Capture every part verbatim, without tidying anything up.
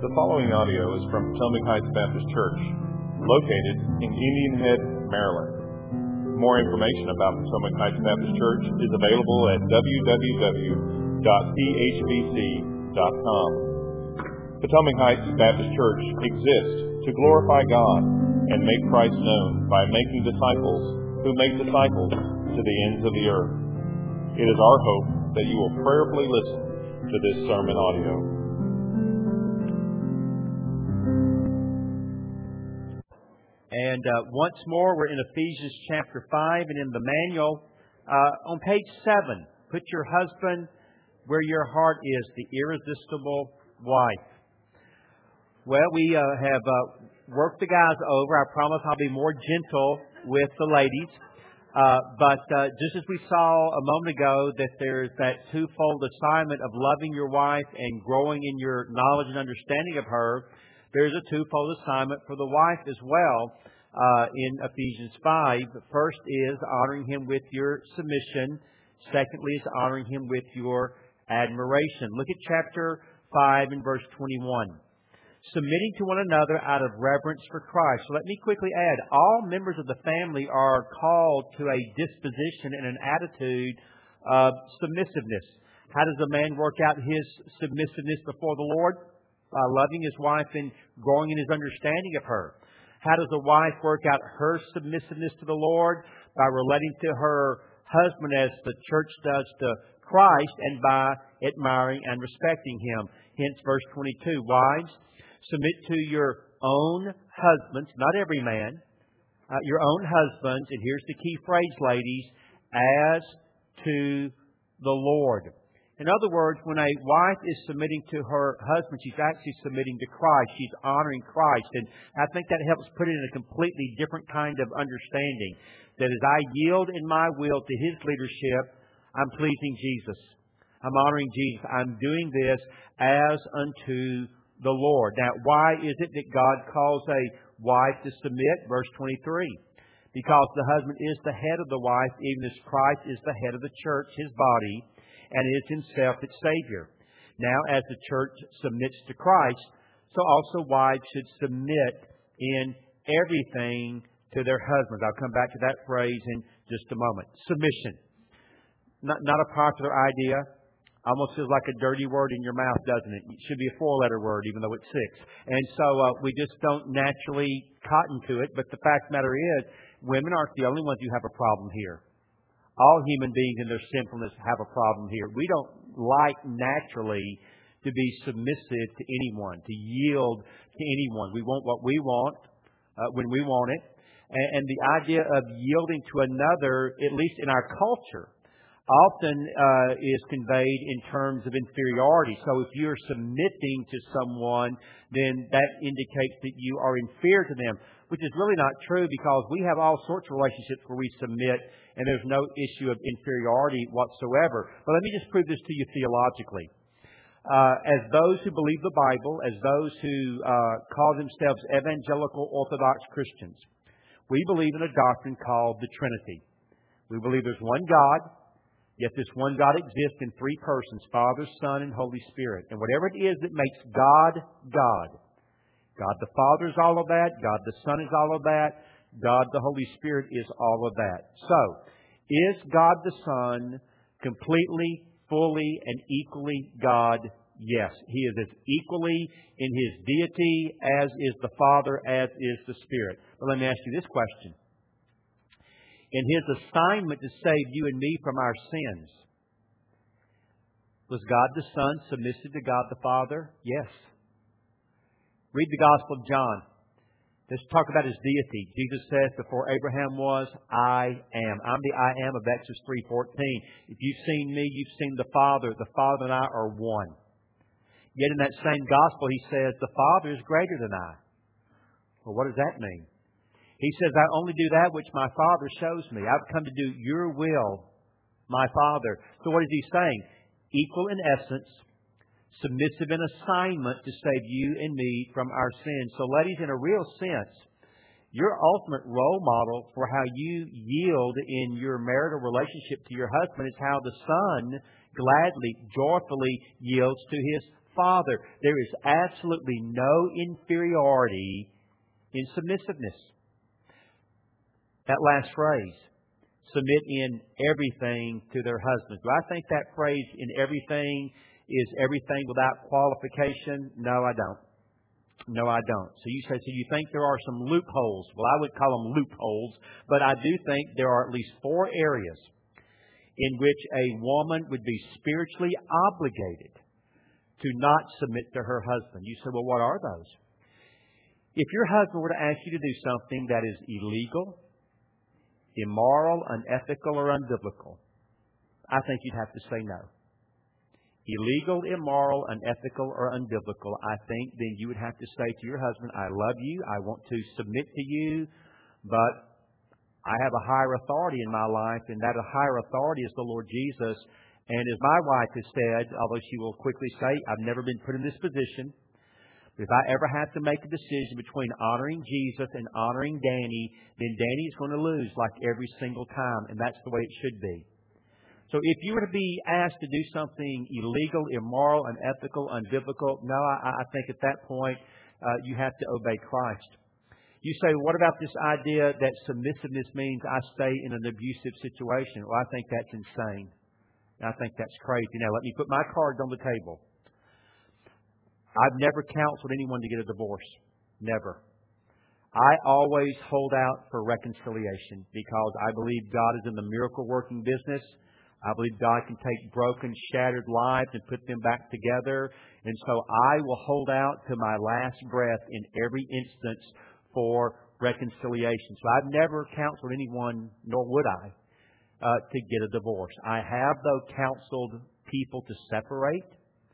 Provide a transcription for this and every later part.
The following audio is from Potomac Heights Baptist Church, located in Indian Head, Maryland. More information about Potomac Heights Baptist Church is available at w w w dot p h b c dot com. Potomac Heights Baptist Church exists to glorify God and make Christ known by making disciples who make disciples to the ends of the earth. It is our hope that you will prayerfully listen to this sermon audio. And uh, once more, we're in Ephesians chapter five, and in the manual, uh, on page seven, put your husband where your heart is, the irresistible wife. Well, we uh, have uh, worked the guys over. I promise I'll be more gentle with the ladies. Uh, but uh, just as we saw a moment ago that there's that twofold assignment of loving your wife and growing in your knowledge and understanding of her, there's a twofold assignment for the wife as well uh, in Ephesians five. First is honoring him with your submission. Secondly is honoring him with your admiration. Look at chapter five and verse twenty-one. Submitting to one another out of reverence for Christ. So let me quickly add, all members of the family are called to a disposition and an attitude of submissiveness. How does a man work out his submissiveness before the Lord? By loving his wife and growing in his understanding of her. How does a wife work out her submissiveness to the Lord? By relating to her husband as the church does to Christ and by admiring and respecting him. Hence verse twenty-two. Wives, submit to your own husbands, not every man, uh, your own husbands, and here's the key phrase, ladies, as to the Lord. In other words, when a wife is submitting to her husband, she's actually submitting to Christ. She's honoring Christ. And I think that helps put it in a completely different kind of understanding. That as I yield in my will to His leadership, I'm pleasing Jesus. I'm honoring Jesus. I'm doing this as unto the Lord. Now, why is it that God calls a wife to submit? Verse twenty-three. Because the husband is the head of the wife, even as Christ is the head of the church, His body, and is himself its Savior. Now, as the church submits to Christ, so also wives should submit in everything to their husbands. I'll come back to that phrase in just a moment. Submission. Not, not a popular idea. Almost feels like a dirty word in your mouth, doesn't it? It should be a four-letter word, even though it's six. And so uh, we just don't naturally cotton to it. But the fact of the matter is, women aren't the only ones who have a problem here. All human beings in their sinfulness have a problem here. We don't like naturally to be submissive to anyone, to yield to anyone. We want what we want uh, when we want it. And, and the idea of yielding to another, at least in our culture, often uh, is conveyed in terms of inferiority. So if you're submitting to someone, then that indicates that you are inferior to them, which is really not true because we have all sorts of relationships where we submit and there's no issue of inferiority whatsoever. But let me just prove this to you theologically. Uh, as those who believe the Bible, as those who uh, call themselves evangelical Orthodox Christians, we believe in a doctrine called the Trinity. We believe there's one God, yet this one God exists in three persons, Father, Son, and Holy Spirit. And whatever it is that makes God, God, God the Father is all of that, God the Son is all of that, God the Holy Spirit is all of that. So, is God the Son completely, fully, and equally God? Yes. He is as equally in His deity as is the Father, as is the Spirit. But let me ask you this question. In His assignment to save you and me from our sins, was God the Son submissive to God the Father? Yes. Read the Gospel of John. Let's talk about His deity. Jesus says, before Abraham was, I am. I'm the I am of Exodus three fourteen. If you've seen me, you've seen the Father. The Father and I are one. Yet in that same Gospel, He says, the Father is greater than I. Well, what does that mean? He says, I only do that which my Father shows me. I've come to do your will, my Father. So what is He saying? Equal in essence, submissive in assignment to save you and me from our sins. So ladies, in a real sense, your ultimate role model for how you yield in your marital relationship to your husband is how the Son gladly, joyfully yields to His father. There is absolutely no inferiority in submissiveness. That last phrase, submit in everything to their husbands. Do I think that phrase, in everything, is everything without qualification? No, I don't. No, I don't. So you say, so you think there are some loopholes. Well, I would call them loopholes, but I do think there are at least four areas in which a woman would be spiritually obligated to not submit to her husband. You say, well, what are those? If your husband were to ask you to do something that is illegal, immoral, unethical, or unbiblical, I think you'd have to say no. Illegal, immoral, unethical, or unbiblical, I think then you would have to say to your husband, I love you, I want to submit to you, but I have a higher authority in my life, and that higher authority is the Lord Jesus. And as my wife has said, although she will quickly say, I've never been put in this position, but if I ever have to make a decision between honoring Jesus and honoring Danny, then Danny's going to lose like every single time, and that's the way it should be. So if you were to be asked to do something illegal, immoral, unethical, unbiblical, no, I, I think at that point uh, you have to obey Christ. You say, what about this idea that submissiveness means I stay in an abusive situation? Well, I think that's insane. I think that's crazy. Now, let me put my cards on the table. I've never counseled anyone to get a divorce. Never. I always hold out for reconciliation because I believe God is in the miracle-working business. I believe God can take broken, shattered lives and put them back together. And so I will hold out to my last breath in every instance for reconciliation. So I've never counseled anyone, nor would I, uh, to get a divorce. I have, though, counseled people to separate.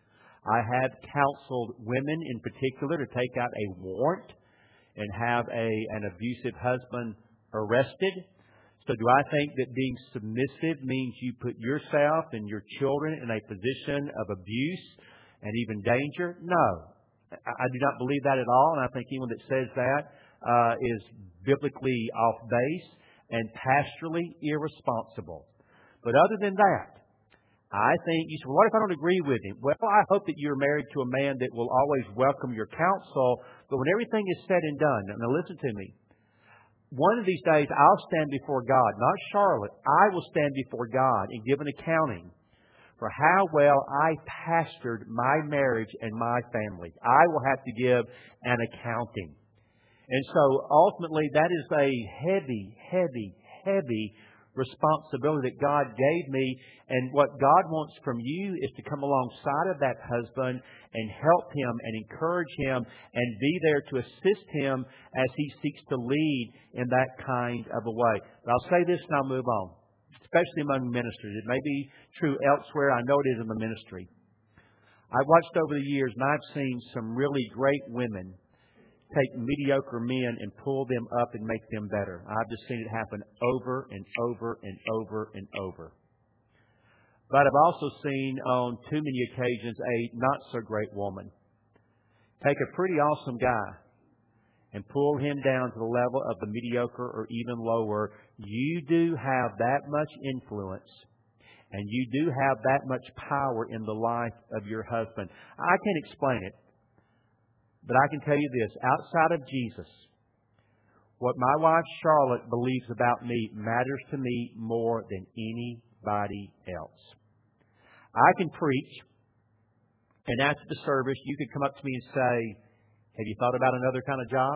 I have counseled women in particular to take out a warrant and have a an abusive husband arrested. So do I think that being submissive means you put yourself and your children in a position of abuse and even danger? No. I do not believe that at all, and I think anyone that says that uh, is biblically off base and pastorally irresponsible. But other than that, I think, you say, well, what if I don't agree with him? Well, I hope that you're married to a man that will always welcome your counsel, but when everything is said and done, now listen to me, one of these days I'll stand before God, not Charlotte. I will stand before God and give an accounting for how well I pastored my marriage and my family. I will have to give an accounting. And so ultimately that is a heavy, heavy, heavy responsibility that God gave me. And what God wants from you is to come alongside of that husband and help him and encourage him and be there to assist him as he seeks to lead in that kind of a way. But I'll say this and I'll move on, especially among ministers. It may be true elsewhere. I know it is in the ministry. I've watched over the years and I've seen some really great women take mediocre men and pull them up and make them better. I've just seen it happen over and over and over and over. But I've also seen on too many occasions a not-so-great woman take a pretty awesome guy and pull him down to the level of the mediocre or even lower. You do have that much influence and you do have that much power in the life of your husband. I can't explain it. But I can tell you this, outside of Jesus, what my wife Charlotte believes about me matters to me more than anybody else. I can preach, and after the service, you could come up to me and say, have you thought about another kind of job?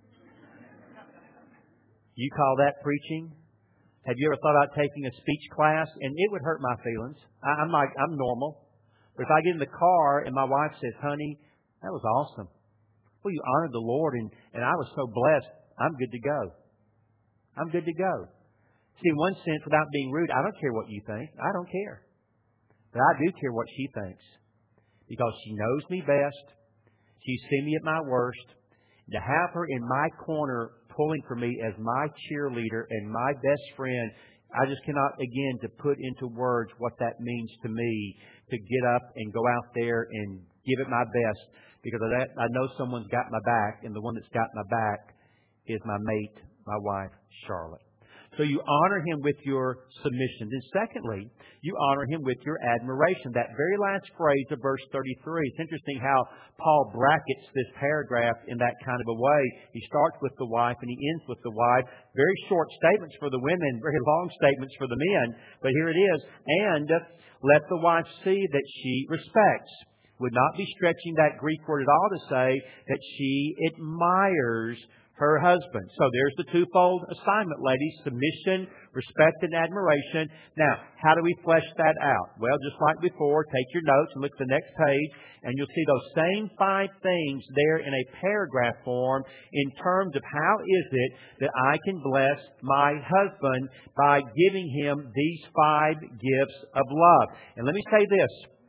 You call that preaching? Have you ever thought about taking a speech class? And it would hurt my feelings. I'm like, I'm normal. But if I get in the car and my wife says, honey, that was awesome. Well, you honored the Lord, and, and I was so blessed. I'm good to go. I'm good to go. See, in one sense, without being rude, I don't care what you think. I don't care. But I do care what she thinks. Because she knows me best. She's seen me at my worst. To have her in my corner pulling for me as my cheerleader and my best friend, I just cannot, again, to put into words what that means to me to get up and go out there and give it my best. Because I know someone's got my back, and the one that's got my back is my mate, my wife, Charlotte. So you honor Him with your submission. Then secondly, you honor Him with your admiration. That very last phrase of verse thirty-three. It's interesting how Paul brackets this paragraph in that kind of a way. He starts with the wife and he ends with the wife. Very short statements for the women, very long statements for the men. But here it is. And let the wife see that she respects. Would not be stretching that Greek word at all to say that she admires her husband. So there's the twofold assignment, ladies. Submission, respect, and admiration. Now, how do we flesh that out? Well, just like before, take your notes and look at the next page, and you'll see those same five things there in a paragraph form in terms of how is it that I can bless my husband by giving him these five gifts of love. And let me say this.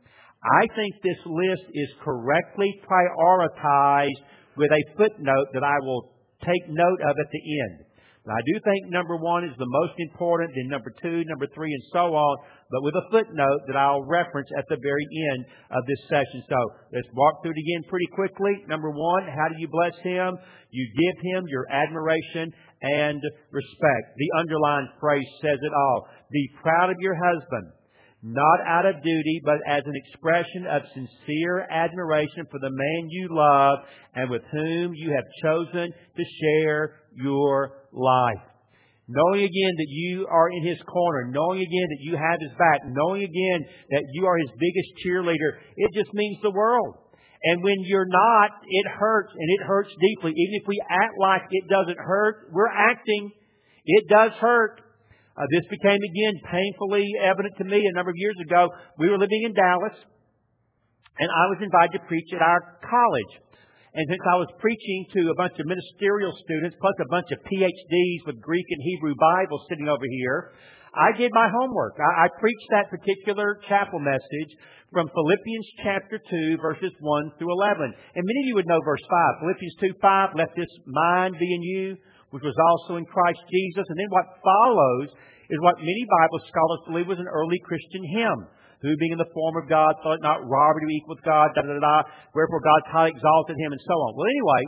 I think this list is correctly prioritized with a footnote that I will take note of at the end. Now, I do think number one is the most important, then number two, number three, and so on, but with a footnote that I'll reference at the very end of this session. So let's walk through it again pretty quickly. Number one, how do you bless him? You give him your admiration and respect. The underlined phrase says it all. Be proud of your husband, not out of duty, but as an expression of sincere admiration for the man you love and with whom you have chosen to share your life. Knowing again that you are in his corner, knowing again that you have his back, knowing again that you are his biggest cheerleader, it just means the world. And when you're not, it hurts, and it hurts deeply. Even if we act like it doesn't hurt, we're acting. It does hurt. Uh, this became, again, painfully evident to me a number of years ago. We were living in Dallas, and I was invited to preach at our college. And since I was preaching to a bunch of ministerial students, plus a bunch of P H Ds with Greek and Hebrew Bibles sitting over here, I did my homework. I, I preached that particular chapel message from Philippians chapter two, verses one through eleven. And many of you would know verse five. Philippians two five, let this mind be in you, which was also in Christ Jesus. And then what follows is what many Bible scholars believe was an early Christian hymn. Who, being in the form of God, thought it not robbery to be equal with God, da da da da, wherefore God highly exalted him, and so on. Well, anyway,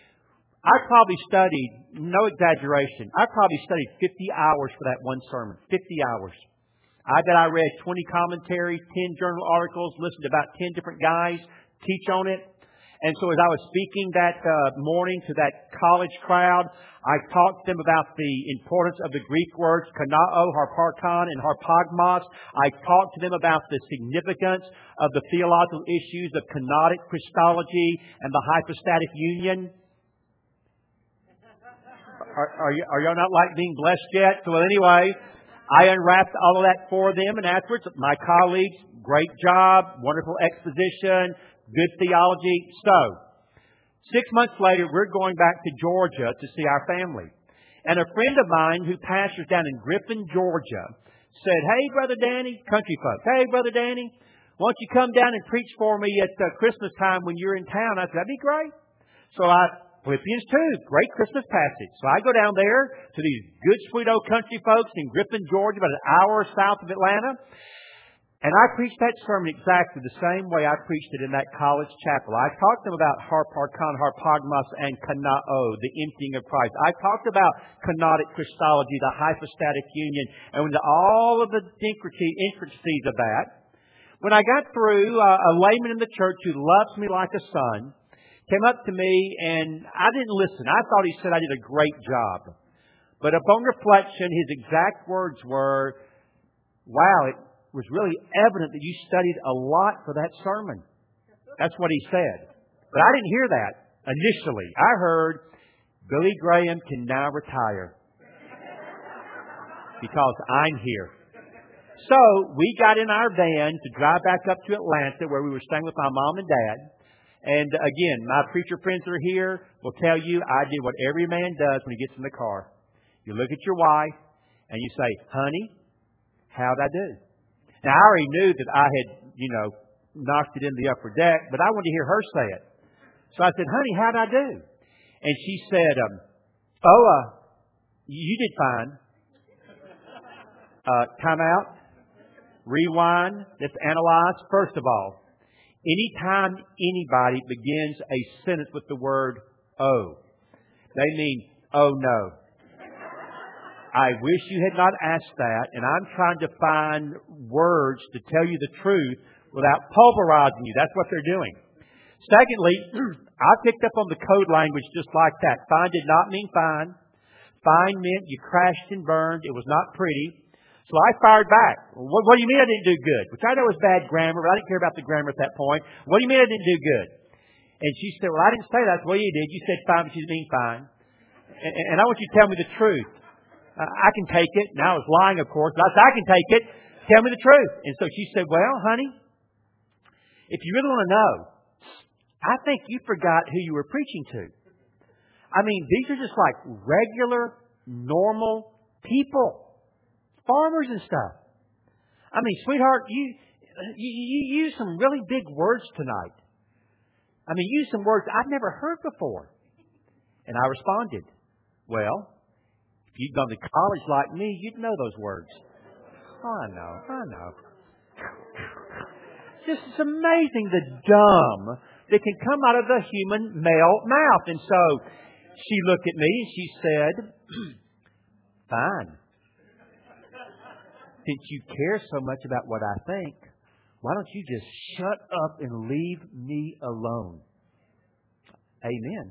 I probably studied, no exaggeration, I probably studied fifty hours for that one sermon. fifty hours. I bet I read twenty commentaries, ten journal articles, listened to about ten different guys teach on it. And so as I was speaking that uh, morning to that college crowd, I talked to them about the importance of the Greek words kanao, harparkon, and harpagmos. I talked to them about the significance of the theological issues of kenotic Christology and the hypostatic union. Are, are, you, are y'all not like being blessed yet? So well, anyway, I unwrapped all of that for them, and afterwards, my colleagues, great job, wonderful exposition, good theology. So, six months later, we're going back to Georgia to see our family. And a friend of mine who pastors down in Griffin, Georgia, said, hey, Brother Danny, country folks, hey, Brother Danny, why don't you come down and preach for me at uh, Christmas time when you're in town? I said, that'd be great. So I, Philippians two, great Christmas passage. So I go down there to these good, sweet old country folks in Griffin, Georgia, about an hour south of Atlanta. And I preached that sermon exactly the same way I preached it in that college chapel. I talked to them about harparkon, harpagmos, and kanao, the emptying of Christ. I talked about kenotic Christology, the hypostatic union, and into all of the intricacies of that. When I got through, uh, a layman in the church who loves me like a son came up to me, and I didn't listen. I thought he said I did a great job. But upon reflection, his exact words were, wow, it was really evident that you studied a lot for that sermon. That's what he said. But I didn't hear that initially. I heard, Billy Graham can now retire because I'm here. So we got in our van to drive back up to Atlanta where we were staying with my mom and dad. And again, my preacher friends that are here will tell you I did what every man does when he gets in the car. You look at your wife and you say, honey, how'd I do? Now, I already knew that I had, you know, knocked it in the upper deck, but I wanted to hear her say it. So I said, honey, how'd I do? And she said, um, oh, uh, you did fine. Uh, time out. Rewind. Let's analyze. First of all, anytime anybody begins a sentence with the word oh, they mean, oh no. I wish you had not asked that, and I'm trying to find words to tell you the truth without pulverizing you. That's what they're doing. Secondly, I picked up on the code language just like that. Fine did not mean fine. Fine meant you crashed and burned. It was not pretty. So I fired back. What, what do you mean I didn't do good? Which I know is bad grammar, but I didn't care about the grammar at that point. What do you mean I didn't do good? And she said, well, I didn't say that. Well, you did. You said fine, but you didn't mean fine. And, and I want you to tell me the truth. Uh, I can take it. Now I was lying, of course. But I said, I can take it. Tell me the truth. And so she said, well, honey, if you really want to know, I think you forgot who you were preaching to. I mean, these are just like regular, normal people. Farmers and stuff. I mean, sweetheart, you, you you use some really big words tonight. I mean, you use some words I've never heard before. And I responded, well, if you'd gone to college like me, you'd know those words. Oh, I know, I know. Just it's amazing the dumb that can come out of the human male mouth. And so she looked at me and she said, fine. Since you care so much about what I think, why don't you just shut up and leave me alone? Amen.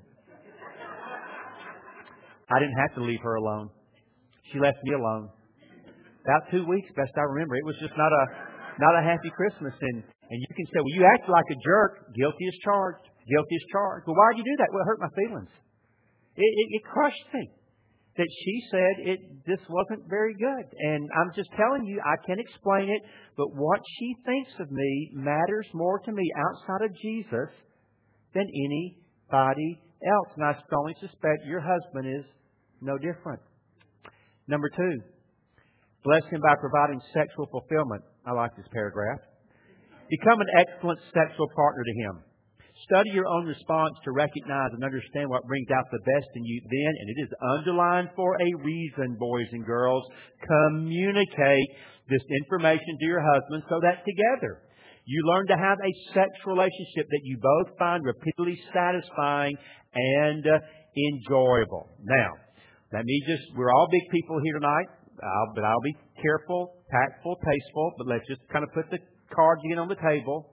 I didn't have to leave her alone. She left me alone. About two weeks, best I remember. It was just not a not a happy Christmas. And, and you can say, well, you acted like a jerk. Guilty as charged. Guilty as charged. Well, why did you do that? Well, it hurt my feelings. It, it, it crushed me. That she said it this wasn't very good. And I'm just telling you, I can't explain it, but what she thinks of me matters more to me outside of Jesus than anybody else. And I strongly suspect your husband is no different. Number two, bless him by providing sexual fulfillment. I like this paragraph. Become an excellent sexual partner to him. Study your own response to recognize and understand what brings out the best in you then, and it is underlined for a reason, boys and girls. Communicate this information to your husband so that together you learn to have a sex relationship that you both find repeatedly satisfying and uh, enjoyable. Now, let me just, we're all big people here tonight, I'll, but I'll be careful, tactful, tasteful, but let's just kind of put the cards again on the table.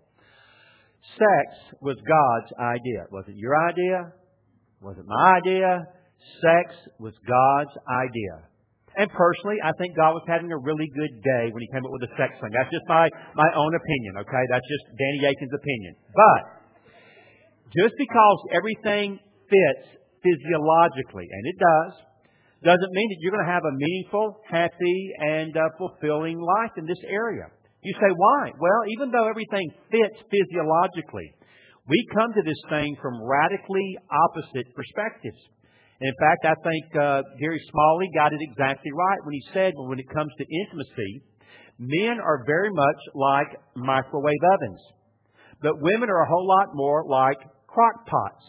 Sex was God's idea. Was it your idea? Was it my idea? Sex was God's idea. And personally, I think God was having a really good day when He came up with the sex thing. That's just my, my own opinion, okay? That's just Danny Aiken's opinion. But just because everything fits physiologically, and it does, doesn't mean that you're going to have a meaningful, happy, and uh, fulfilling life in this area. You say, why? Well, even though everything fits physiologically, we come to this thing from radically opposite perspectives. And in fact, I think uh, Gary Smalley got it exactly right when he said, well, when it comes to intimacy, men are very much like microwave ovens. But women are a whole lot more like crock pots.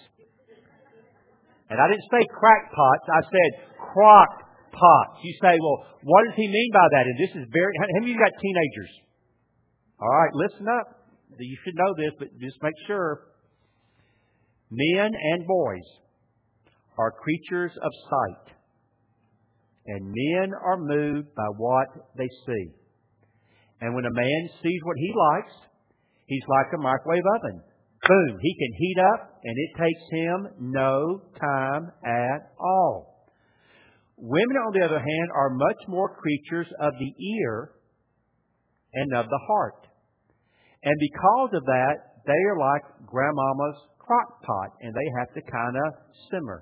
And I didn't say crack pots, I said crock pots. You say, well, what does he mean by that? And this is very, how many of you got teenagers? All right, listen up. You should know this, but just make sure. Men and boys are creatures of sight. And men are moved by what they see. And when a man sees what he likes, he's like a microwave oven. Boom, he can heat up, and it takes him no time at all. Women, on the other hand, are much more creatures of the ear and of the heart. And because of that, they are like grandmama's crock pot, and they have to kind of simmer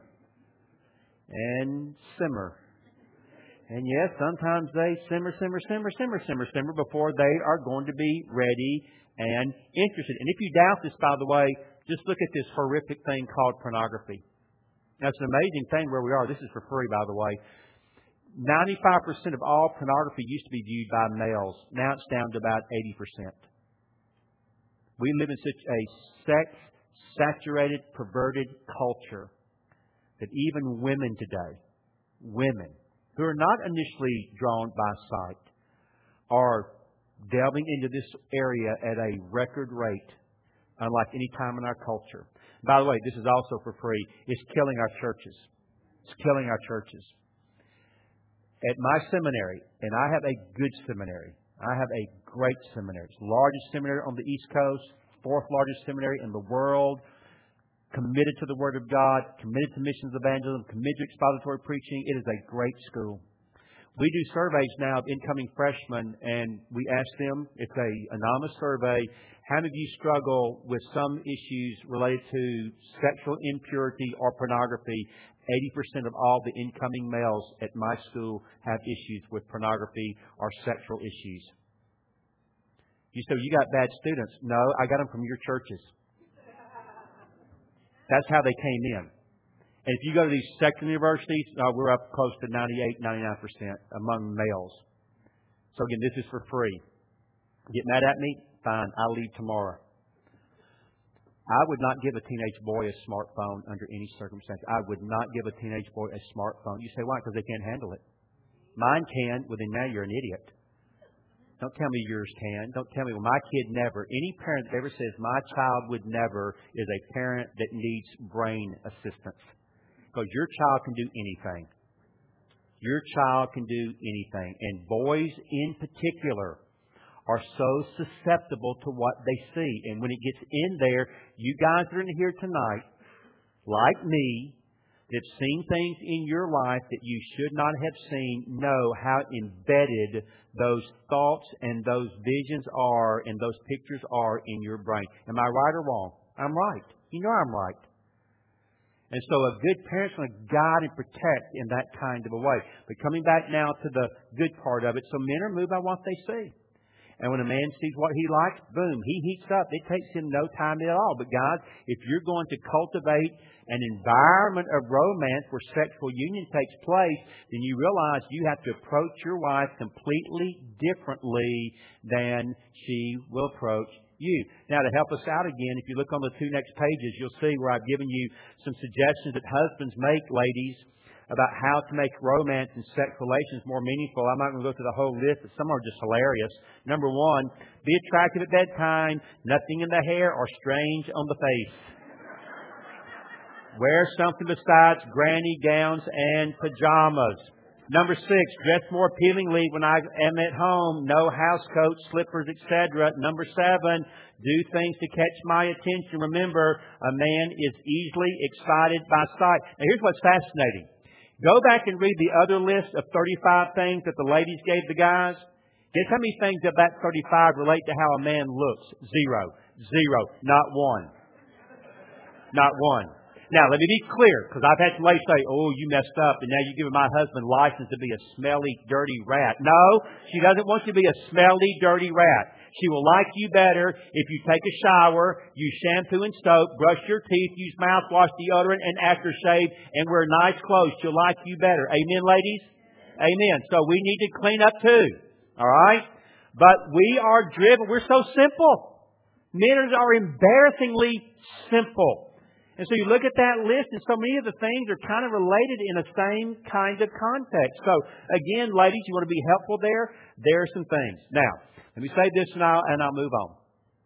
and simmer. And yes, sometimes they simmer, simmer, simmer, simmer, simmer, simmer before they are going to be ready and interested. And if you doubt this, by the way, just look at this horrific thing called pornography. Now, it's an amazing thing where we are. This is for free, by the way. ninety-five percent of all pornography used to be viewed by males. Now it's down to about eighty percent. We live in such a sex-saturated, perverted culture that even women today, women who are not initially drawn by sight, are delving into this area at a record rate, unlike any time in our culture. By the way, this is also for free. It's killing our churches. It's killing our churches. At my seminary, and I have a good seminary. I have a great seminary. It's the largest seminary on the East Coast, fourth largest seminary in the world, committed to the Word of God, committed to missions evangelism, committed to expository preaching. It is a great school. We do surveys now of incoming freshmen, and we ask them, it's an anonymous survey, how many of you struggle with some issues related to sexual impurity or pornography? eighty percent of all the incoming males at my school have issues with pornography or sexual issues. You say, you got bad students. No, I got them from your churches. That's how they came in. And if you go to these secular universities, uh, we're up close to ninety-eight, ninety-nine percent among males. So again, this is for free. Get mad at me? Fine. I'll leave tomorrow. I would not give a teenage boy a smartphone under any circumstance. I would not give a teenage boy a smartphone. You say, why? Because they can't handle it. Mine can. Well, then now you're an idiot. Don't tell me yours can. Don't tell me, well, my kid never. Any parent that ever says, my child would never, is a parent that needs brain assistance. Because your child can do anything. Your child can do anything. And boys in particular are so susceptible to what they see. And when it gets in there, you guys that are in here tonight, like me, that have seen things in your life that you should not have seen, know how embedded those thoughts and those visions are and those pictures are in your brain. Am I right or wrong? I'm right. You know I'm right. And so a good parent's going to guide and protect in that kind of a way. But coming back now to the good part of it, so men are moved by what they see. And when a man sees what he likes, boom, he heats up. It takes him no time at all. But guys, if you're going to cultivate an environment of romance where sexual union takes place, then you realize you have to approach your wife completely differently than she will approach you. Now, to help us out again, if you look on the two next pages, you'll see where I've given you some suggestions that husbands make, ladies, about how to make romance and sex relations more meaningful. I'm not going to go through the whole list, but some are just hilarious. Number one, be attractive at bedtime, nothing in the hair or strange on the face. Wear something besides granny gowns and pajamas. Number six, dress more appealingly when I am at home. No house coats, slippers, et cetera. Number seven, do things to catch my attention. Remember, a man is easily excited by sight. Now, here's what's fascinating. Go back and read the other list of thirty-five things that the ladies gave the guys. Guess how many things of that thirty-five relate to how a man looks? Zero. Zero. Not one. Not one. Now, let me be clear, because I've had some ladies say, oh, you messed up, and now you're giving my husband license to be a smelly, dirty rat. No, she doesn't want you to be a smelly, dirty rat. She will like you better if you take a shower, use shampoo and soap, brush your teeth, use mouthwash, deodorant, and aftershave, and wear nice clothes. She'll like you better. Amen, ladies? Amen. So we need to clean up too. All right? But we are driven. We're so simple. Men are embarrassingly simple. And so you look at that list, and so many of the things are kind of related in the same kind of context. So again, ladies, you want to be helpful there? There are some things. Now, let me say this now, and I'll move on.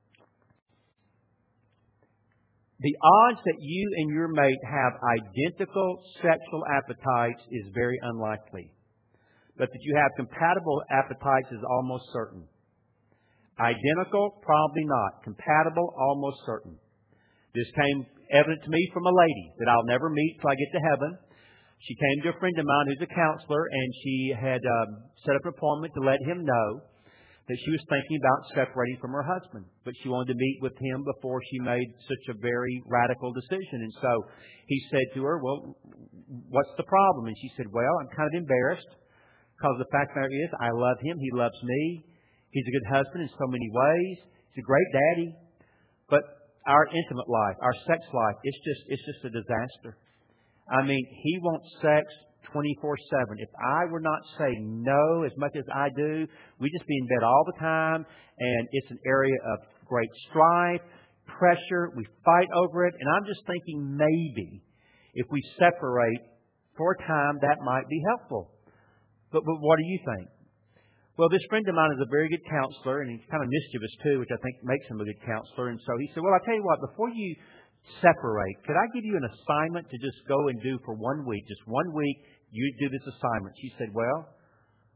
The odds that you and your mate have identical sexual appetites is very unlikely. But that you have compatible appetites is almost certain. Identical, probably not. Compatible, almost certain. This came evident to me from a lady that I'll never meet till I get to heaven. She came to a friend of mine who's a counselor, and she had um, set up an appointment to let him know that she was thinking about separating from her husband. But she wanted to meet with him before she made such a very radical decision. And so he said to her, well, what's the problem? And she said, well, I'm kind of embarrassed because the fact of the matter is I love him. He loves me. He's a good husband in so many ways. He's a great daddy. But our intimate life, our sex life, it's just it's just a disaster. I mean, he wants sex twenty-four seven. If I were not saying no as much as I do, we'd just be in bed all the time, and it's an area of great strife, pressure. We fight over it, and I'm just thinking maybe if we separate for a time, that might be helpful. But, but what do you think? Well, this friend of mine is a very good counselor, and he's kind of mischievous too, which I think makes him a good counselor. And so he said, well, I'll tell you what, before you separate, could I give you an assignment to just go and do for one week? Just one week, you do this assignment. She said, well,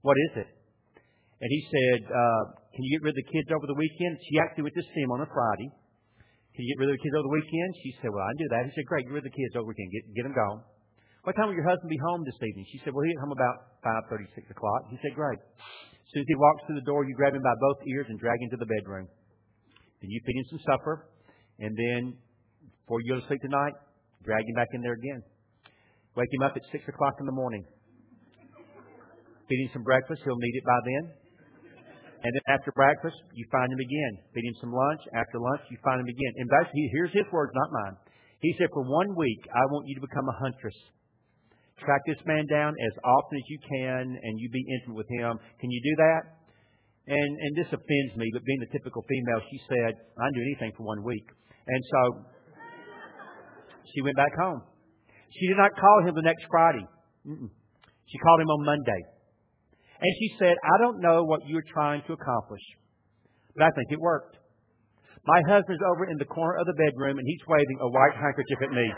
What is it? And he said, uh, can you get rid of the kids over the weekend? She actually went to see him on a Friday. Can you get rid of the kids over the weekend? She said, well, I can do that. He said, great, get rid of the kids over the weekend. Get, get them gone. What time will your husband be home this evening? She said, well, he'll get home about five thirty, six o'clock. He said, great. As soon as he walks through the door, you grab him by both ears and drag him to the bedroom. Then you feed him some supper. And then, before you go to sleep tonight, drag him back in there again. Wake him up at six o'clock in the morning. Feed him some breakfast. He'll need it by then. And then after breakfast, you find him again. Feed him some lunch. After lunch, you find him again. And basically, here's his words, not mine. He said, for one week, I want you to become a huntress. Track this man down as often as you can, and you be intimate with him. Can you do that? And and this offends me, but being the typical female, she said, I can do anything for one week. And so she went back home. She did not call him the next Friday. Mm-mm. She called him on Monday. And she said, I don't know what you're trying to accomplish, but I think it worked. My husband's over in the corner of the bedroom, and he's waving a white handkerchief at me.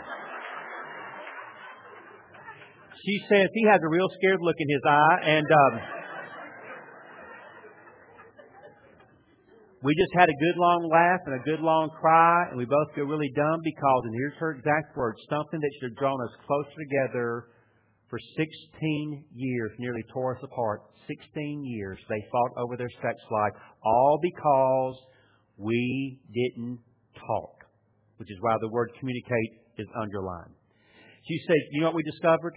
She says he has a real scared look in his eye, and um, we just had a good long laugh and a good long cry, and we both feel really dumb because, and here's her exact words, something that should have drawn us closer together for sixteen years, nearly tore us apart. sixteen years they fought over their sex life, all because we didn't talk, which is why the word communicate is underlined. She said, you know what we discovered?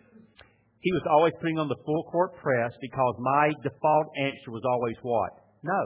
He was always putting on the full court press because my default answer was always what? No.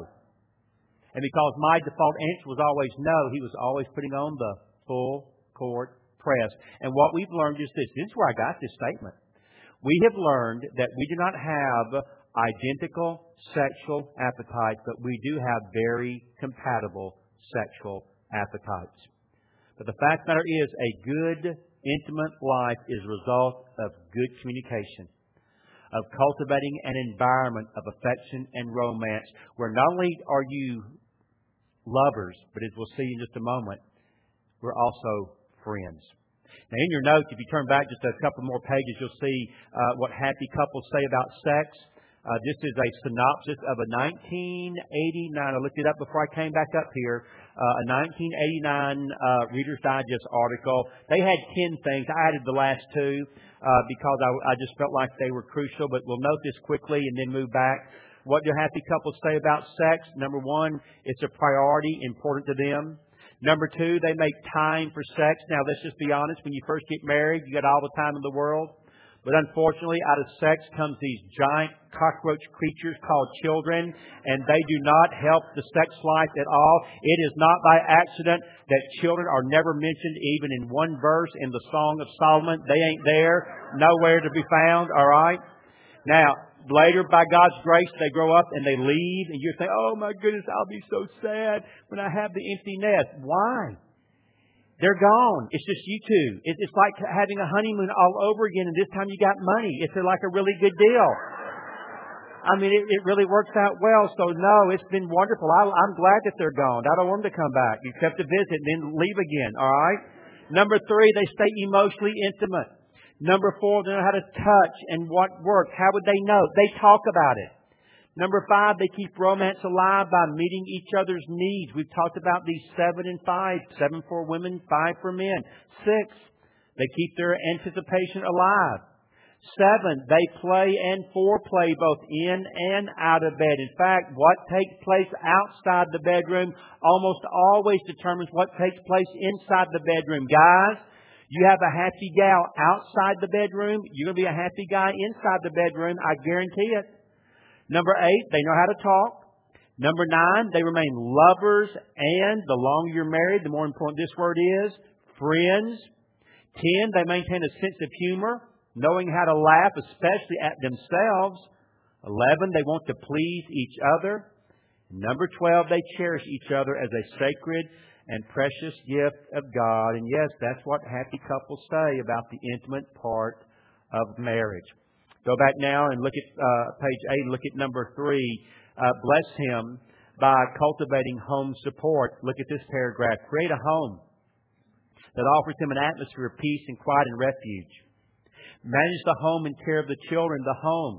And because my default answer was always no, he was always putting on the full court press. And what we've learned is this. This is where I got this statement. We have learned that we do not have identical sexual appetites, but we do have very compatible sexual appetites. But the fact of the matter is, a good, intimate life is a result of good communication, of cultivating an environment of affection and romance, where not only are you lovers, but as we'll see in just a moment, we're also friends. Now, in your notes, if you turn back just a couple more pages, you'll see uh, what happy couples say about sex. Uh, this is a synopsis of a nineteen eighty-nine. I looked it up before I came back up here. Uh, a nineteen eighty-nine uh, Reader's Digest article. They had ten things. I added the last two uh, because I, I just felt like they were crucial. But we'll note this quickly and then move back. What do happy couples say about sex? Number one, it's a priority, important to them. Number two, they make time for sex. Now, let's just be honest. When you first get married, you got all the time in the world. But unfortunately, out of sex comes these giant cockroach creatures called children, and they do not help the sex life at all. It is not by accident that children are never mentioned even in one verse in the Song of Solomon. They ain't there, nowhere to be found, all right? Now, later, by God's grace, they grow up and they leave, and you think, oh my goodness, I'll be so sad when I have the empty nest. Why? They're gone. It's just you two. It's like having a honeymoon all over again, and this time you got money. It's like a really good deal. I mean, it, it really works out well. So, no, it's been wonderful. I, I'm glad that they're gone. I don't want them to come back, except to visit and then leave again, all right? Number three, they stay emotionally intimate. Number four, they know how to touch and what works. How would they know? They talk about it. Number five, they keep romance alive by meeting each other's needs. We've talked about these seven and five. Seven for women, five for men. Six, they keep their anticipation alive. Seven, they play and foreplay both in and out of bed. In fact, what takes place outside the bedroom almost always determines what takes place inside the bedroom. Guys, you have a happy gal outside the bedroom, you're going to be a happy guy inside the bedroom. I guarantee it. Number eight, they know how to talk. Number nine, they remain lovers, and the longer you're married, the more important this word is, friends. Ten, they maintain a sense of humor, knowing how to laugh, especially at themselves. Eleven, they want to please each other. Number twelve, they cherish each other as a sacred and precious gift of God. And yes, that's what happy couples say about the intimate part of marriage. Go back now and look at uh, page eight. Look at number three. Uh, bless him by cultivating home support. Look at this paragraph. Create a home that offers him an atmosphere of peace and quiet and refuge. Manage the home and care of the children, the home.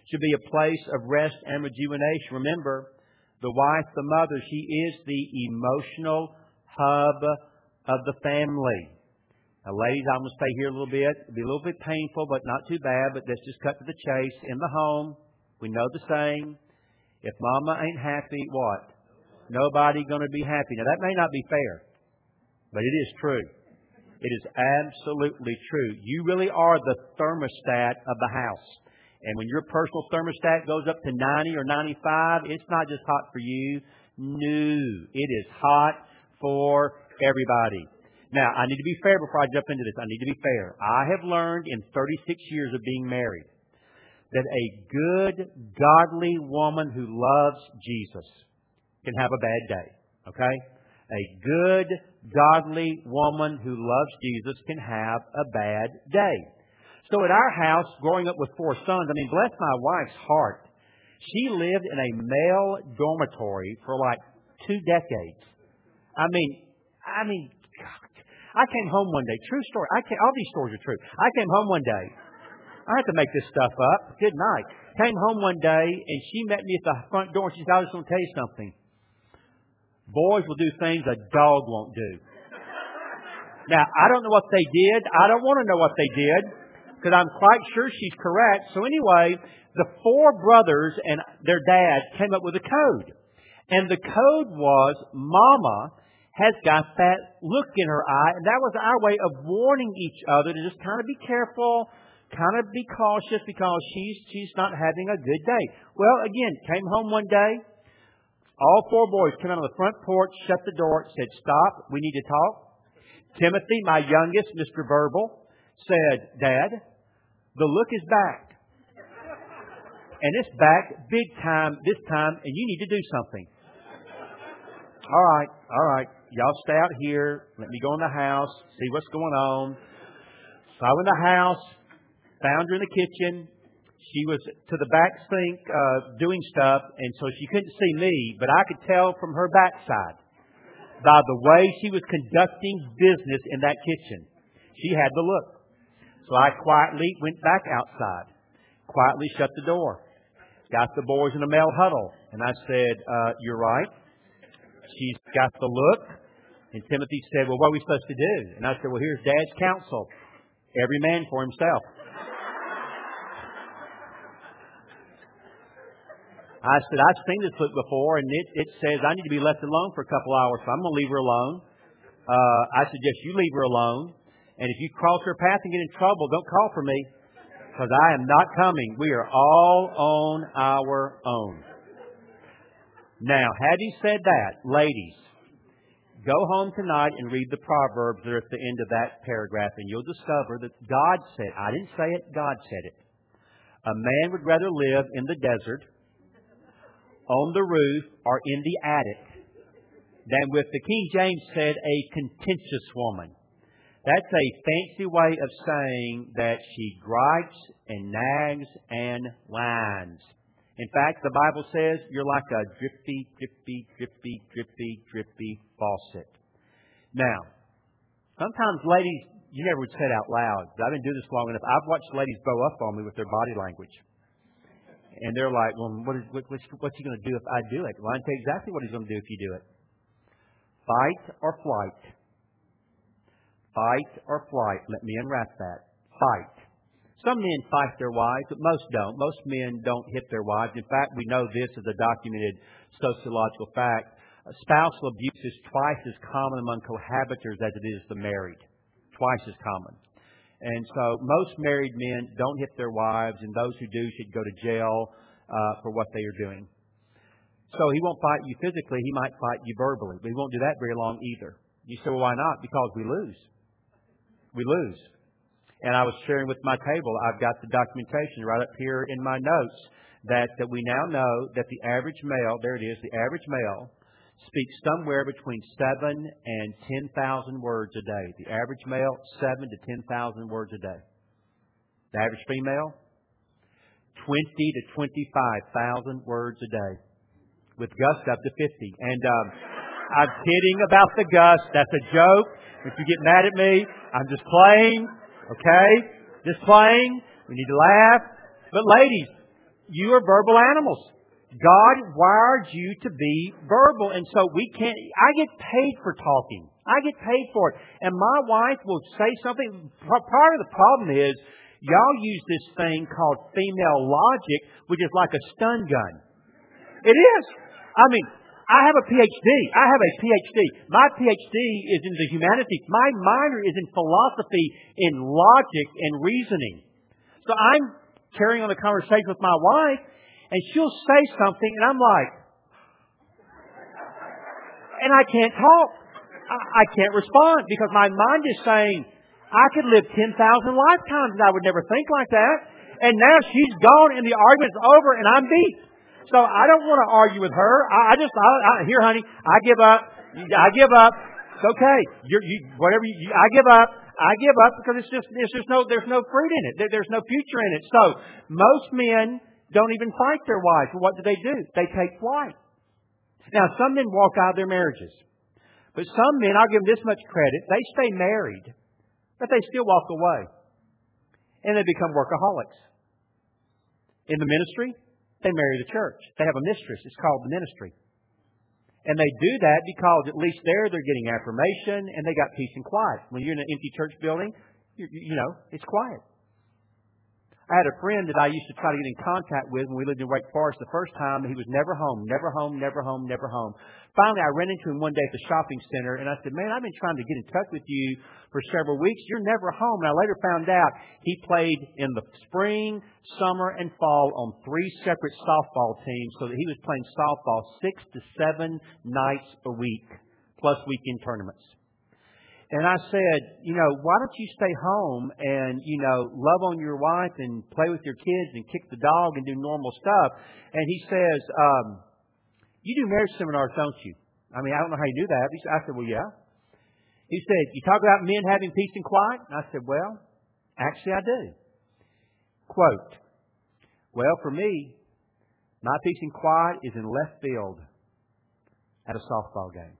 should be a place of rest and rejuvenation. Remember, the wife, the mother, she is the emotional hub of the family. Now, ladies, I'm going to stay here a little bit. It'll be a little bit painful, but not too bad. But let's just cut to the chase. In the home, we know the saying, if mama ain't happy, what? Nobody going to be happy. Now, that may not be fair, but it is true. It is absolutely true. You really are the thermostat of the house. And when your personal thermostat goes up to ninety or ninety-five, it's not just hot for you. No, it is hot for everybody. Now, I need to be fair before I jump into this. I need to be fair. I have learned in thirty-six years of being married that a good, godly woman who loves Jesus can have a bad day. Okay? A good, godly woman who loves Jesus can have a bad day. So at our house, growing up with four sons, I mean, bless my wife's heart. She lived in a male dormitory for like two decades. I mean, I mean, I came home one day. True story. I came, all these stories are true. I came home one day. I had to make this stuff up. Good night. Came home one day and she met me at the front door and she said, I was going to tell you something. Boys will do things a dog won't do. Now, I don't know what they did. I don't want to know what they did because I'm quite sure she's correct. So anyway, the four brothers and their dad came up with a code. And the code was, Mama has got that look in her eye. And that was our way of warning each other to just kind of be careful, kind of be cautious because she's she's not having a good day. Well, again, came home one day. All four boys came out on the front porch, shut the door, said, stop, we need to talk. Timothy, my youngest, Mister Verbal, said, Dad, the look is back. And it's back big time this time, and you need to do something. All right, all right. Y'all stay out here. Let me go in the house, see what's going on. So I went in the house, found her in the kitchen. She was to the back sink uh, doing stuff, and so she couldn't see me, but I could tell from her backside by the way she was conducting business in that kitchen. She had the look. So I quietly went back outside, quietly shut the door, got the boys in a male huddle, and I said, uh, you're right. She's got the look. And Timothy said, well, what are we supposed to do? And I said, well, here's Dad's counsel. Every man for himself. I said, I've seen this look before, and it, it says I need to be left alone for a couple hours, so I'm going to leave her alone. Uh, I suggest you leave her alone. And if you cross her path and get in trouble, don't call for me, because I am not coming. We are all on our own. Now, having said that, ladies, go home tonight and read the Proverbs that are at the end of that paragraph, and you'll discover that God said, I didn't say it, God said it. A man would rather live in the desert, on the roof, or in the attic, than with, the King James said, a contentious woman. That's a fancy way of saying that she gripes and nags and whines. In fact, the Bible says you're like a drippy, drippy, drippy, drippy, drippy faucet. Now, sometimes ladies, you never would say it out loud. I've been doing this long enough. I've watched ladies blow up on me with their body language. And they're like, well, what is, what, what's, what's he going to do if I do it? Well, I can tell you exactly what he's going to do if you do it. Fight or flight. Fight or flight. Let me unwrap that. Fight. Some men fight their wives, but most don't. Most men don't hit their wives. In fact, we know this is a documented sociological fact. Spousal abuse is twice as common among cohabitors as it is the married. Twice as common. And so most married men don't hit their wives, and those who do should go to jail uh, for what they are doing. So he won't fight you physically. He might fight you verbally, but he won't do that very long either. You say, well, why not? Because we lose. We lose. And I was sharing with my table, I've got the documentation right up here in my notes, that, that we now know that the average male, there it is, the average male speaks somewhere between seven and ten thousand words a day. The average male, seven to ten thousand words a day. The average female, twenty to twenty-five thousand words a day, with gusts up to fifty. And um, I'm kidding about the gust. That's a joke. If you get mad at me, I'm just playing. Okay, just playing. We need to laugh. But ladies, You are verbal animals. God wired you to be verbal, and so we can't. I get paid for talking. I get paid for it. And my wife will say something. Part of the problem is y'all use this thing called female logic, which is like a stun gun. It is. I mean, I have a P H D. I have a P H D. My P H D is in the humanities. My minor is in philosophy, in logic and reasoning. So I'm carrying on a conversation with my wife, and she'll say something, and I'm like, and I can't talk. I, I can't respond because my mind is saying, I could live ten thousand lifetimes and I would never think like that. And now she's gone and the argument's over and I'm beat. So I don't want to argue with her. I, I just, I, I, here, honey, I give up. I give up. It's okay. You're, you, whatever you, I give up. I give up because it's just, it's just no, there's no fruit in it. There, there's no future in it. So most men don't even fight their wives. What do they do? They take flight. Now, some men walk out of their marriages. But some men, I'll give them this much credit, they stay married, but they still walk away. And they become workaholics. In the ministry, they marry the church. They have a mistress. It's called the ministry. And they do that because at least there they're getting affirmation and they got peace and quiet. When you're in an empty church building, you, you know, it's quiet. I had a friend that I used to try to get in contact with when we lived in Wake Forest the first time. He was never home, never home, never home, never home. Finally, I ran into him one day at the shopping center, and I said, man, I've been trying to get in touch with you for several weeks. You're never home. And I later found out he played in the spring, summer, and fall on three separate softball teams, so that he was playing softball six to seven nights a week, plus weekend tournaments. And I said, you know, why don't you stay home and, you know, love on your wife and play with your kids and kick the dog and do normal stuff? And he says, um, you do marriage seminars, don't you? I mean, I don't know how you do that. I said, well, yeah. He said, you talk about men having peace and quiet? And I said, well, actually I do. Quote, well, for me, my peace and quiet is in left field at a softball game.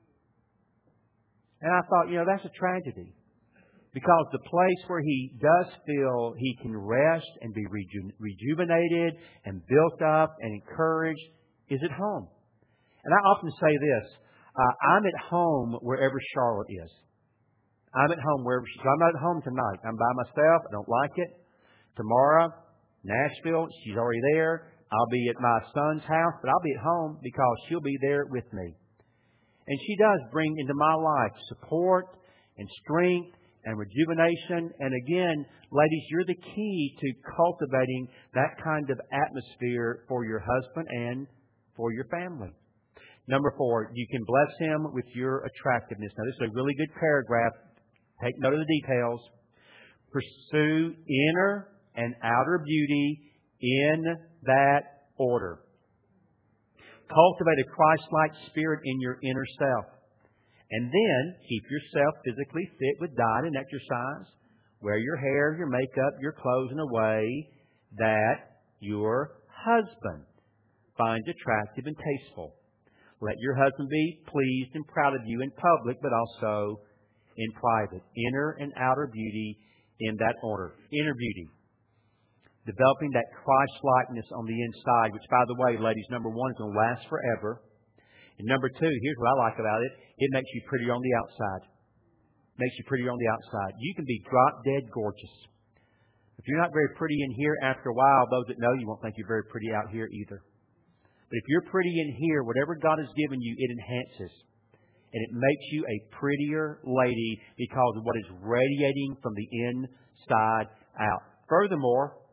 And I thought, you know, that's a tragedy. Because the place where he does feel he can rest and be reju- rejuvenated and built up and encouraged is at home. And I often say this, uh, I'm at home wherever Charlotte is. I'm at home wherever she's. I'm not at home tonight. I'm by myself. I don't like it. Tomorrow, Nashville, she's already there. I'll be at my son's house, but I'll be at home because she'll be there with me. And she does bring into my life support and strength and rejuvenation. And again, ladies, you're the key to cultivating that kind of atmosphere for your husband and for your family. Number four, you can bless him with your attractiveness. Now, this is a really good paragraph. Take note of the details. Pursue inner and outer beauty in that order. Cultivate a Christ-like spirit in your inner self. And then keep yourself physically fit with diet and exercise. Wear your hair, your makeup, your clothes in a way that your husband finds attractive and tasteful. Let your husband be pleased and proud of you in public, but also in private. Inner and outer beauty in that order. Inner beauty. Developing that Christ-likeness on the inside, which, by the way, ladies, number one, is going to last forever. And number two, here's what I like about it. It makes you prettier on the outside. Makes you prettier on the outside. You can be drop-dead gorgeous. If you're not very pretty in here, after a while, those that know you won't think you're very pretty out here either. But if you're pretty in here, whatever God has given you, it enhances. And it makes you a prettier lady because of what is radiating from the inside out. Furthermore,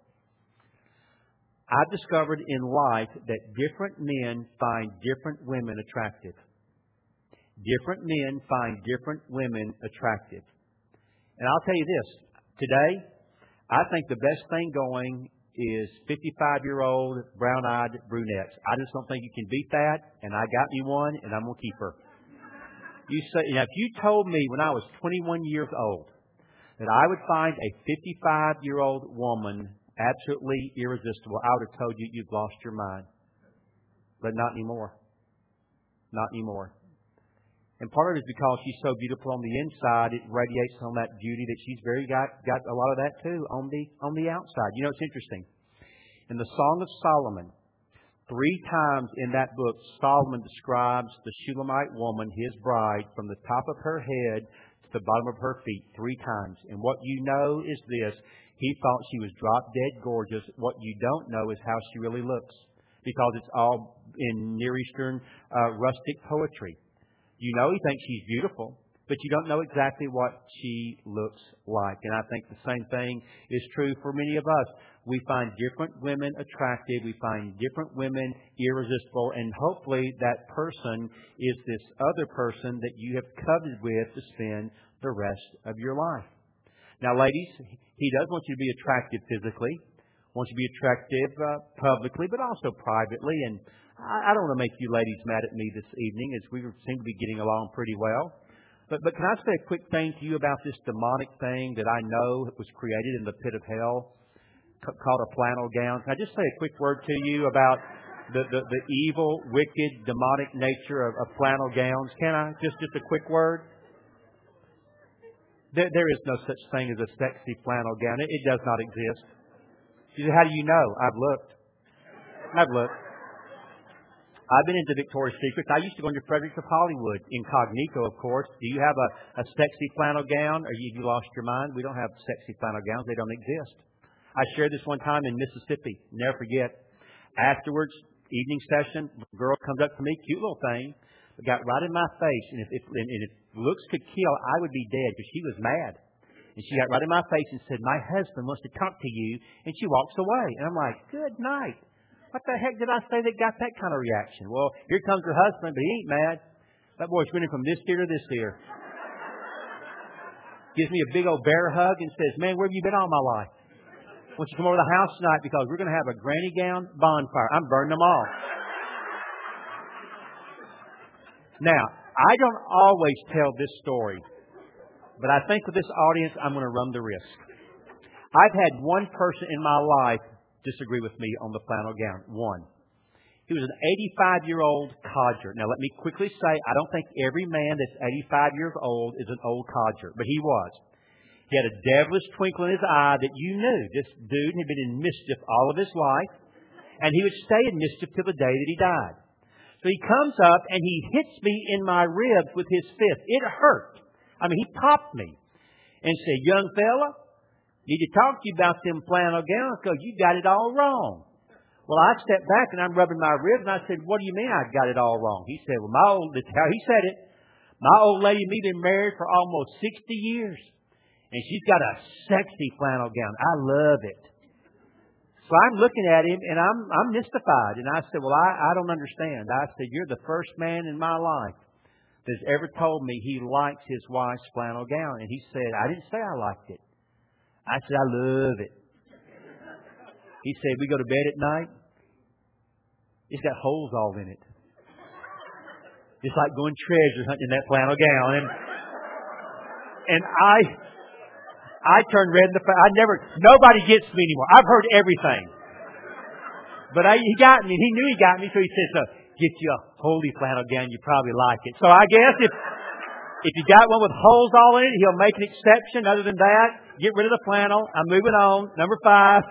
I've discovered in life that different men find different women attractive. Different men find different women attractive. And I'll tell you this. Today, I think the best thing going is fifty-five-year-old, brown-eyed brunettes. I just don't think you can beat that. And I got me one, and I'm going to keep her. You say, now, if you told me when I was twenty-one years old that I would find a fifty-five-year-old woman absolutely irresistible, I would have told you you've lost your mind. But not anymore. Not anymore. And part of it is because she's so beautiful on the inside, it radiates on that beauty that she's very got got a lot of that too on the on the outside. You know, it's interesting. In the Song of Solomon, three times in that book, Solomon describes the Shulamite woman, his bride, from the top of her head to the bottom of her feet, three times. And what you know is this: he thought she was drop-dead gorgeous. What you don't know is how she really looks, because it's all in Near Eastern uh, rustic poetry. You know he thinks she's beautiful, but you don't know exactly what she looks like. And I think the same thing is true for many of us. We find different women attractive. We find different women irresistible. And hopefully that person is this other person that you have coveted with to spend the rest of your life. Now, ladies, he does want you to be attractive physically, wants you to be attractive uh, publicly, but also privately. And I, I don't want to make you ladies mad at me this evening, as we seem to be getting along pretty well. But, but can I say a quick thing to you about this demonic thing that I know was created in the pit of hell, c- called a flannel gown? Can I just say a quick word to you about the, the, the evil, wicked, demonic nature of, of flannel gowns? Can I? Just, just a quick word? There, there is no such thing as a sexy flannel gown. It, it does not exist. You say, how do you know? I've looked. I've looked. I've been into Victoria's Secret. I used to go into Fredericks of Hollywood, incognito, of course. Do you have a, a sexy flannel gown, or you, you lost your mind? We don't have sexy flannel gowns. They don't exist. I shared this one time in Mississippi. Never forget. Afterwards, evening session, a girl comes up to me, cute little thing, but got right in my face. And if, if, and if looks could kill, I would be dead, because she was mad. And she got right in my face and said, "My husband wants to talk to you." And she walks away. And I'm like, good night. What the heck did I say that got that kind of reaction? Well, here comes her husband, but he ain't mad. That boy's running from this ear to this ear. Gives me a big old bear hug and says, "Man, where have you been all my life? I want you to come over to the house tonight, because we're going to have a granny gown bonfire. I'm burning them all." Now, I don't always tell this story, but I think with this audience, I'm going to run the risk. I've had one person in my life disagree with me on the flannel gown. One. He was an eighty-five-year-old codger. Now, let me quickly say, I don't think every man that's eighty-five years old is an old codger, but he was. He had a devilish twinkle in his eye that you knew. This dude had been in mischief all of his life, and he would stay in mischief till the day that he died. So he comes up and he hits me in my ribs with his fist. It hurt. I mean, he popped me and said, "Young fella, need to talk to you about them flannel gowns, because you got it all wrong." Well, I stepped back and I'm rubbing my ribs, and I said, "What do you mean I got it all wrong?" He said, "Well, my old," this is how he said it, "my old lady and me been married for almost sixty years, and she's got a sexy flannel gown. I love it." So I'm looking at him and I'm I'm mystified. And I said, "Well, I, I don't understand." I said, "You're the first man in my life that's ever told me he likes his wife's flannel gown." And he said, "I didn't say I liked it." I said, "I love it." He said, "We go to bed at night, it's got holes all in it. It's like going treasure hunting in that flannel gown." And and I I turned red in the face. I never, nobody gets me anymore. I've heard everything. But I, he got me. He knew he got me, so he said, "So get you a holy flannel gown. You probably like it." So I guess if if you got one with holes all in it, he'll make an exception. Other than that, get rid of the flannel. I'm moving on. Number five.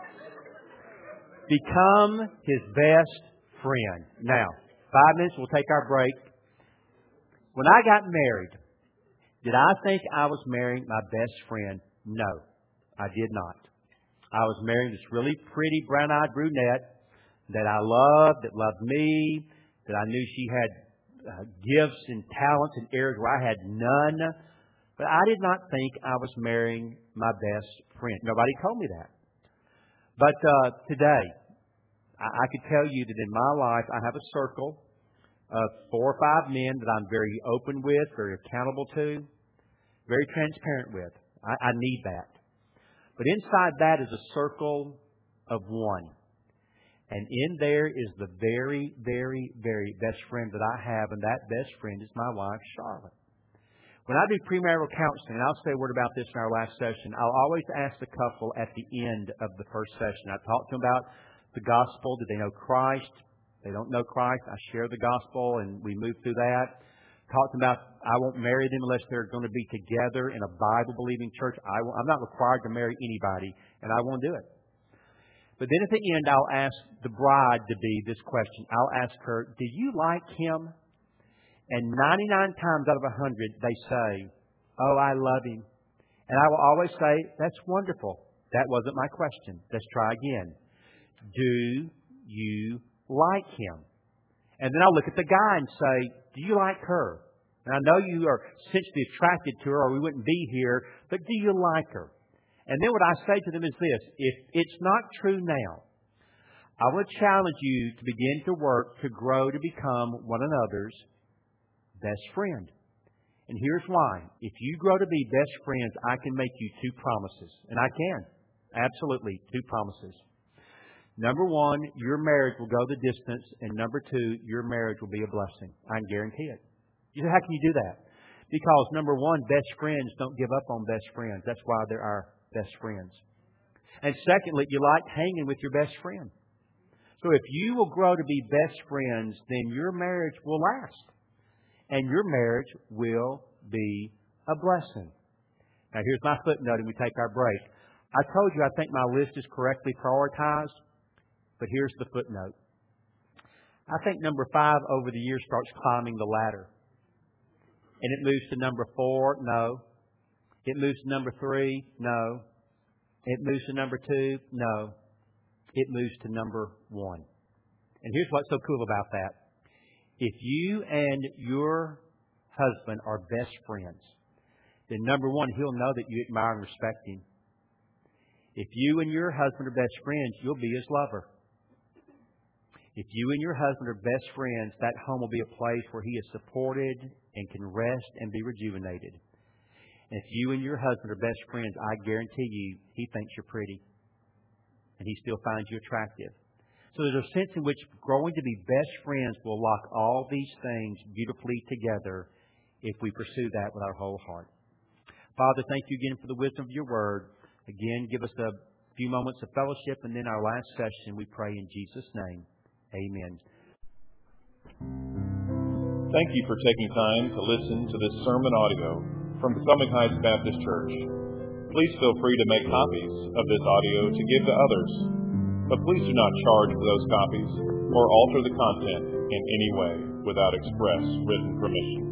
Become his best friend. Now, five minutes, we'll take our break. When I got married, did I think I was marrying my best friend? No, I did not. I was marrying this really pretty brown-eyed brunette that I loved, that loved me, that I knew she had uh, gifts and talents in areas where I had none. But I did not think I was marrying my best friend. Nobody told me that. But uh, today, I, I could tell you that in my life, I have a circle of four or five men that I'm very open with, very accountable to, very transparent with. I, I need that. But inside that is a circle of one. And in there is the very, very, very best friend that I have, and that best friend is my wife, Charlotte. When I do premarital counseling, and I'll say a word about this in our last session, I'll always ask the couple at the end of the first session. I talk to them about the gospel. Do they know Christ? They don't know Christ. I share the gospel, and we move through that. Talk to them about, I won't marry them unless they're going to be together in a Bible-believing church. I won't, I'm not required to marry anybody, and I won't do it. But then at the end, I'll ask the bride to be this question. I'll ask her, do you like him? And ninety-nine times out of one hundred, they say, oh, I love him. And I will always say, that's wonderful. That wasn't my question. Let's try again. Do you like him? And then I'll look at the guy and say, do you like her? And I know you are essentially attracted to her or we wouldn't be here, but do you like her? And then what I say to them is this: if it's not true now, I will challenge you to begin to work to grow to become one another's best friend. And here's why. If you grow to be best friends, I can make you two promises. And I can. Absolutely. Two promises. Number one, your marriage will go the distance. And number two, your marriage will be a blessing. I can guarantee it. You know, how can you do that? Because number one, best friends don't give up on best friends. That's why they're our best friends. And secondly, you like hanging with your best friend. So if you will grow to be best friends, then your marriage will last. And your marriage will be a blessing. Now here's my footnote and we take our break. I told you I think my list is correctly prioritized, but here's the footnote. I think number five over the years starts climbing the ladder. And it moves to number four, no. It moves to number three, no. It moves to number two, no. It moves to number one. And here's what's so cool about that. If you and your husband are best friends, then number one, he'll know that you admire and respect him. If you and your husband are best friends, you'll be his lover. If you and your husband are best friends, that home will be a place where he is supported and can rest and be rejuvenated. And if you and your husband are best friends, I guarantee you, he thinks you're pretty. And he still finds you attractive. So there's a sense in which growing to be best friends will lock all these things beautifully together if we pursue that with our whole heart. Father, thank you again for the wisdom of your word. Again, give us a few moments of fellowship, and then our last session, we pray in Jesus' name. Amen. Thank you for taking time to listen to this sermon audio from the Summit Heights Baptist Church. Please feel free to make copies of this audio to give to others, but please do not charge for those copies or alter the content in any way without express written permission.